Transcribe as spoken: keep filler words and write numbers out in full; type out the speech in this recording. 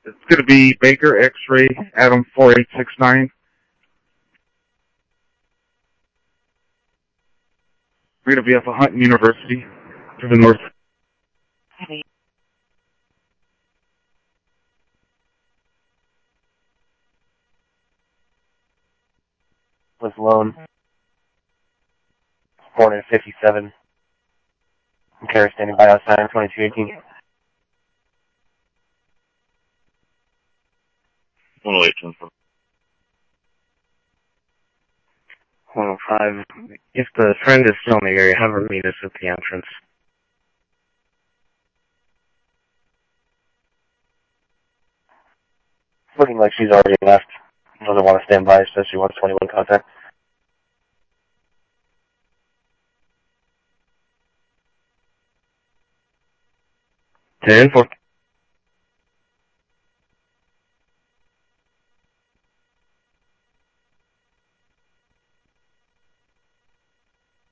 It's going to be Baker X-Ray Adam four eight six nine. We're going to be up at Huntington University to the north. Was loan. four hundred fifty-seven. Carrier standing by outside, twenty-two eighteen. one oh eight, ten four. one oh five. If the friend is still in the area, have her meet us at the entrance. Looking like she's already left. Doesn't want to stand by, says she wants twenty-one contact. ten four.